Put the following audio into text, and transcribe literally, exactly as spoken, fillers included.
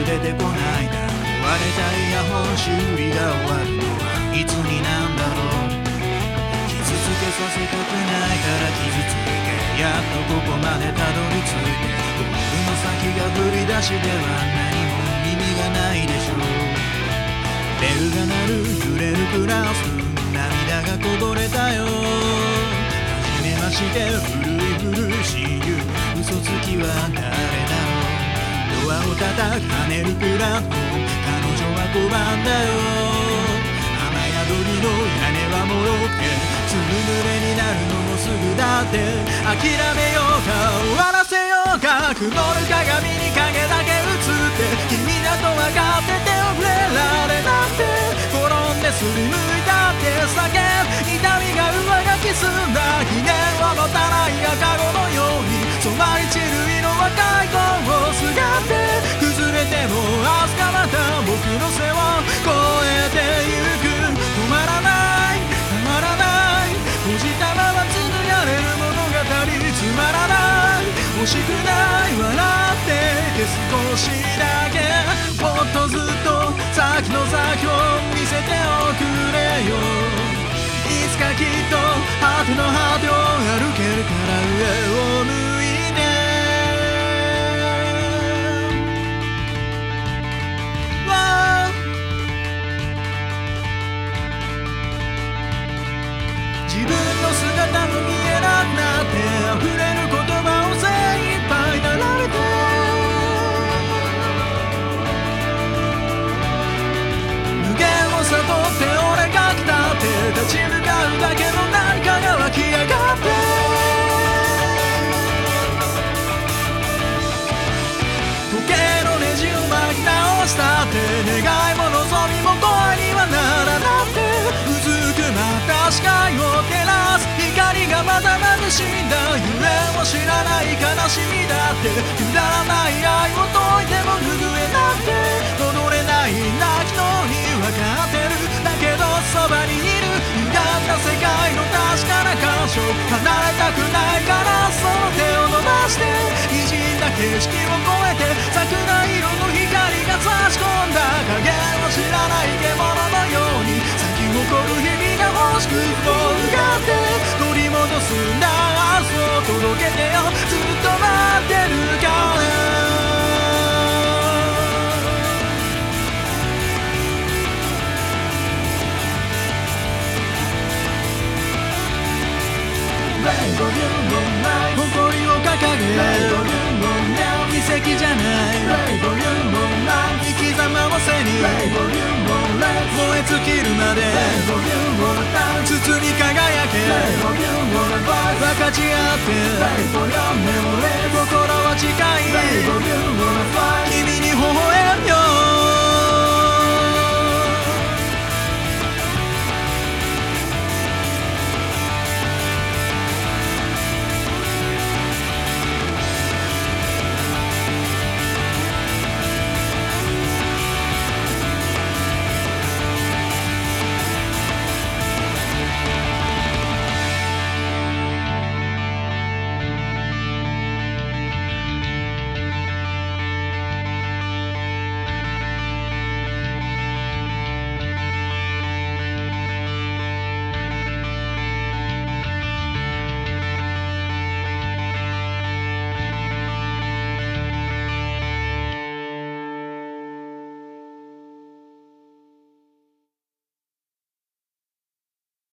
出てこないな。壊れたイヤホン修理が終わるのはいつになんだろう。傷つけさせたくないから傷ついて、やっとここまでたどり着いて、ゴールの先が振り出しでは何も意味がないでしょう。ベルが鳴る揺れるクラス、涙がこぼれたよ。初めまして古い古い親友、嘘つきは誰だろう。ドアを叩く跳ねるプラット、彼女は拒んだよ。雨宿りの屋根はもろくて、ずぶ濡れになるのもすぐだって。諦めようか終わらせようか、曇る鏡に影だけ映って、君だと分かってて触れられなくて、転んですりむいたって叫ぶ、痛みが上書き澄んだ記念を持たない赤子のように、染まり散る色若い子をすがって崩れても明日がまた僕の背を越えてゆく。止まらないたまらない閉じたまま紡がれる物語、つまらない欲しくない笑って少しだけ、もっとずっと先の先を見せておくれよ。いつかきっと果ての果てを歩けるから上を向いて、自分の姿も見えなくなって溢れる言葉を精一杯並べて、無限を悟って俺が来たって立ち向かうだけの何かが湧き上がって、時計のネジを巻き直したって、願いも望みも声にはならなくて、うずくまった視界を照らす光がまた眩しいんだ。夢を知らない悲しみだって、くだらない愛を解いても拭えなくて、戻れない泣きのに分かってる、だけどそばにいる歪んだ世界の確かな箇所、離れたくないからその手を伸ばして、滲んだ景色を越えて桜色の光が差し込んだ影を知らない獣のように、咲き誇る日々が欲しくもうがって取り戻すんだ明日を届けてよ、ずっと待ってるから誇りを掲げ奇跡じゃない生き様を背に燃え尽きるまで筒に輝け分かち合って心は近い君に微笑むよ。